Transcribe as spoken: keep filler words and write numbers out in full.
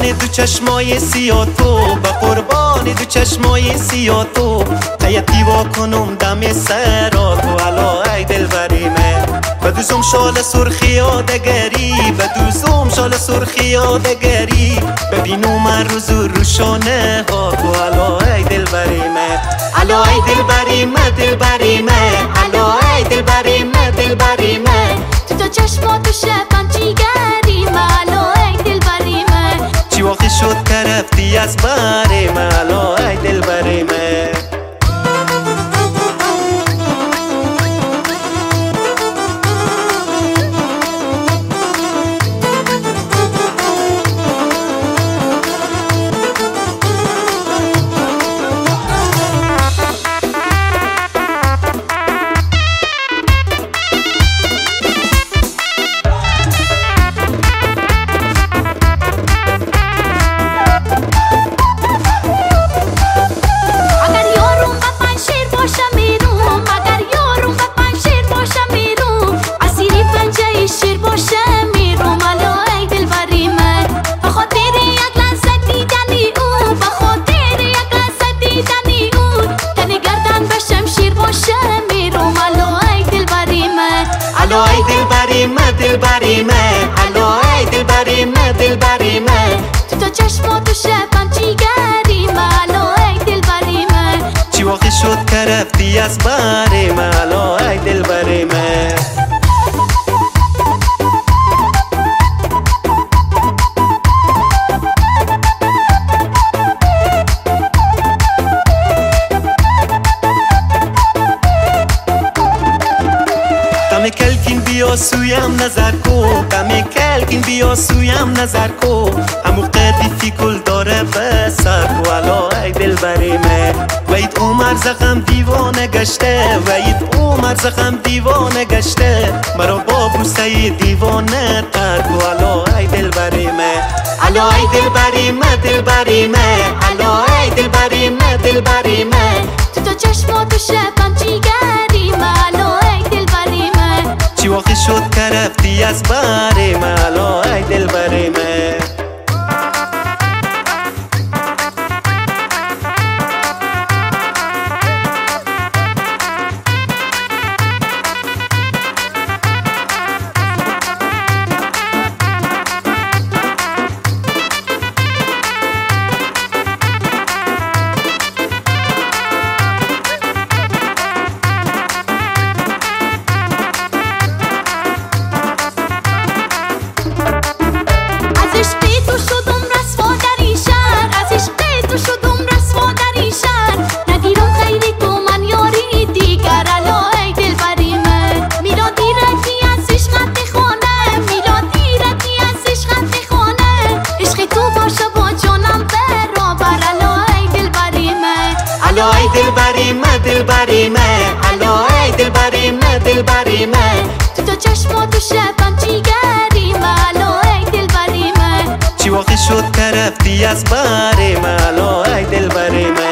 دو چشمای سیاه تو، به قربان دو چشمای سیاه تو، حیاتی وا کنم دم سرا تو. الا ای دلبری من بدوزم شال سرخی آدگری، بدوزم شال سرخی آدگری، ببینم هر روز روشانه ها تو. الا ای دلبری من، الا ای دلبری من، دلبری من، الا ای دلبری من، دلبری من. تو تا چشماتو شبم جیگری من، الا ای دلبری من. چی واقع شد که رفتی از بری من، الا ای دلبری من. الا ای دلبری من، دلبری من، الا ای دلبری من، دلبری من. تو تا چشماتو شبم جیگری من، الا ای دلبری من. چی واقع شد که رفتی از بری من، الا ای دلبری من. دم کلکین بیا سویم نظر کو، دم کلکین بیا سویم نظر کو، همو قدیفی کل داره به سر کو. الا ای دلبری من وید عمر زخم دیوانه گشته، وید عمر زخم دیوانه گشته، مرا با بوسه دیوانه تر کو. الا ای دلبری من، الا ای دلبری من، دلبری من، الا ای دلبری من، دلبری من. تو تا چشماتو شبم جیگری من، الا ای دلبری من. چی واقع شد که رفتی از بری من، الا ای دلبری من. الا ای دلبری من، دلبری من، الا ای دلبری من، دلبری من. تو تا چشماتو شبم جیگری من، الا ای دلبری من. چی واقع شد که رفتی از بری من، الا ای دلبری من.